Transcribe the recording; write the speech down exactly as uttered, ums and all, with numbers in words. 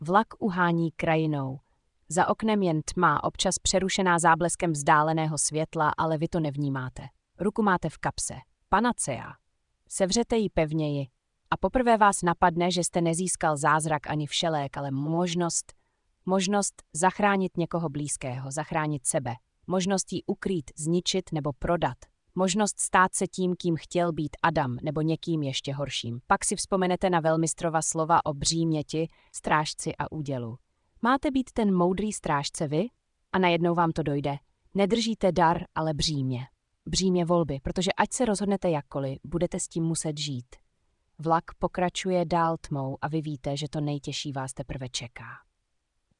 Vlak uhání krajinou. Za oknem jen tma, občas přerušená zábleskem vzdáleného světla, ale vy to nevnímáte. Ruku máte v kapse. Panacea. Sevřete ji pevněji a poprvé vás napadne, že jste nezískal zázrak ani všelék, ale možnost, možnost zachránit někoho blízkého, zachránit sebe, možnost ji ukrýt, zničit nebo prodat, možnost stát se tím, kým chtěl být Adam, nebo někým ještě horším. Pak si vzpomenete na velmistrova slova o bříměti, strážci a údělu. Máte být ten moudrý strážce vy? A najednou vám to dojde. Nedržíte dar, ale břímě. Břímě volby, protože ať se rozhodnete jakkoliv, budete s tím muset žít. Vlak pokračuje dál tmou a vy víte, že to nejtěžší vás teprve čeká.